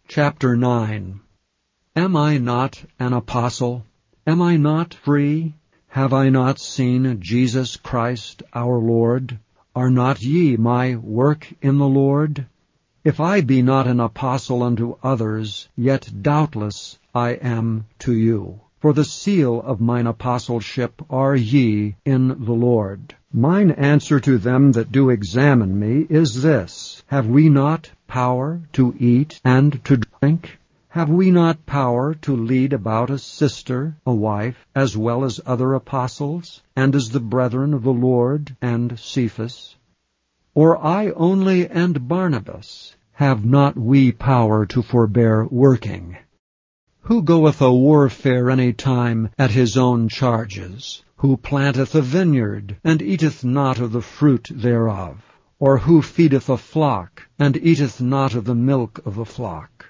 Chapter 9. Am I not an apostle? Am I not free? Have I not seen Jesus Christ our Lord? Are not ye my work in the Lord? If I be not an apostle unto others, yet doubtless I am to you. For the seal of mine apostleship are ye in the Lord. Mine answer to them that do examine me is this: Have we not power to eat and to drink? Have we not power to lead about a sister, a wife, as well as other apostles, and as the brethren of the Lord and Cephas? Or I only and Barnabas? Have not we power to forbear working? Who goeth a warfare any time at his own charges? Who planteth a vineyard, and eateth not of the fruit thereof? Or who feedeth a flock, and eateth not of the milk of the flock?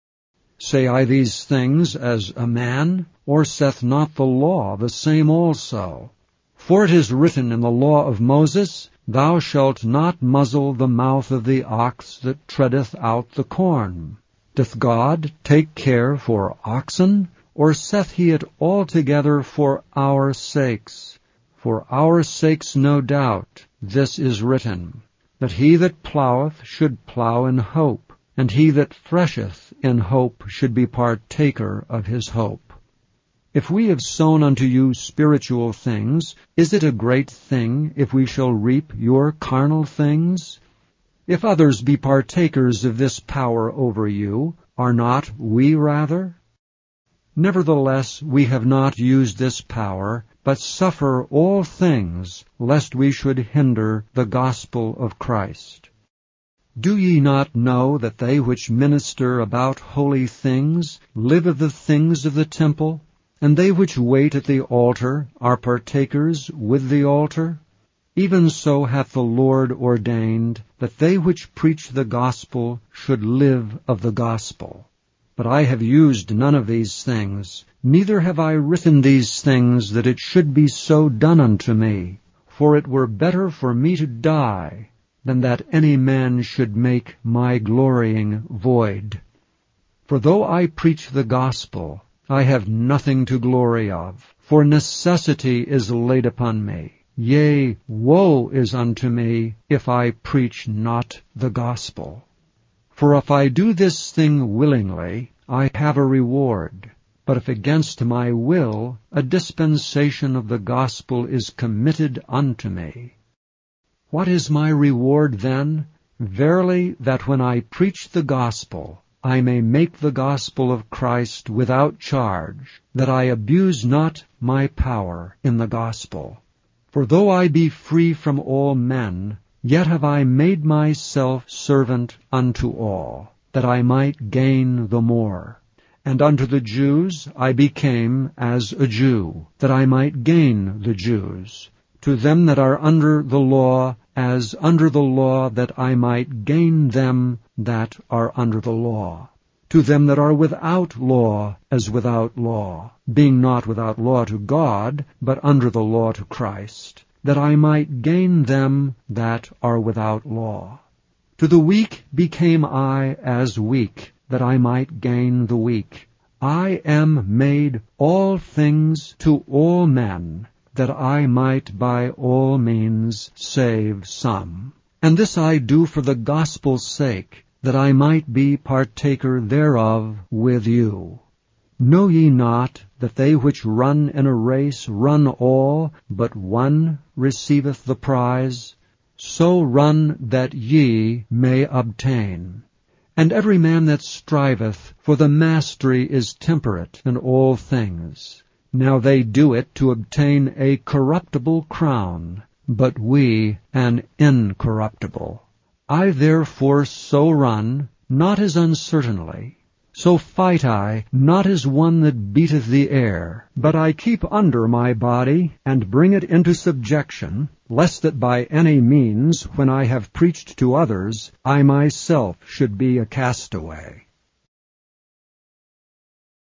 Say I these things as a man, or saith not the law the same also? For it is written in the law of Moses, Thou shalt not muzzle the mouth of the ox that treadeth out the corn. Doth God take care for oxen, or saith he it altogether for our sakes? For our sakes, no doubt, this is written, that he that ploweth should plow in hope, and he that thresheth in hope should be partaker of his hope. If we have sown unto you spiritual things, is it a great thing if we shall reap your carnal things? If others be partakers of this power over you, are not we rather? Nevertheless, we have not used this power, but suffer all things, lest we should hinder the gospel of Christ. Do ye not know that they which minister about holy things live of the things of the temple, and they which wait at the altar are partakers with the altar? Even so hath the Lord ordained that they which preach the gospel should live of the gospel. But I have used none of these things, neither have I written these things that it should be so done unto me. For it were better for me to die, than that any man should make my glorying void. For though I preach the gospel, I have nothing to glory of, for necessity is laid upon me. Yea, woe is unto me, if I preach not the gospel. For if I do this thing willingly, I have a reward. But if against my will, a dispensation of the gospel is committed unto me. What is my reward then? Verily, that when I preach the gospel, I may make the gospel of Christ without charge, that I abuse not my power in the gospel. For though I be free from all men, yet have I made myself servant unto all, that I might gain the more. And unto the Jews I became as a Jew, that I might gain the Jews. To them that are under the law, as under the law, that I might gain them that are under the law. To them that are without law, as without law, being not without law to God, but under the law to Christ, that I might gain them that are without law. To the weak became I as weak, that I might gain the weak. I am made all things to all men, that I might by all means save some. And this I do for the gospel's sake, that I might be partaker thereof with you. Know ye not that they which run in a race run all, but one receiveth the prize? So run that ye may obtain. And every man that striveth for the mastery is temperate in all things. Now they do it to obtain a corruptible crown, but we an incorruptible. I therefore so run, not as uncertainly. So fight I, not as one that beateth the air, but I keep under my body, and bring it into subjection, lest that by any means, when I have preached to others, I myself should be a castaway.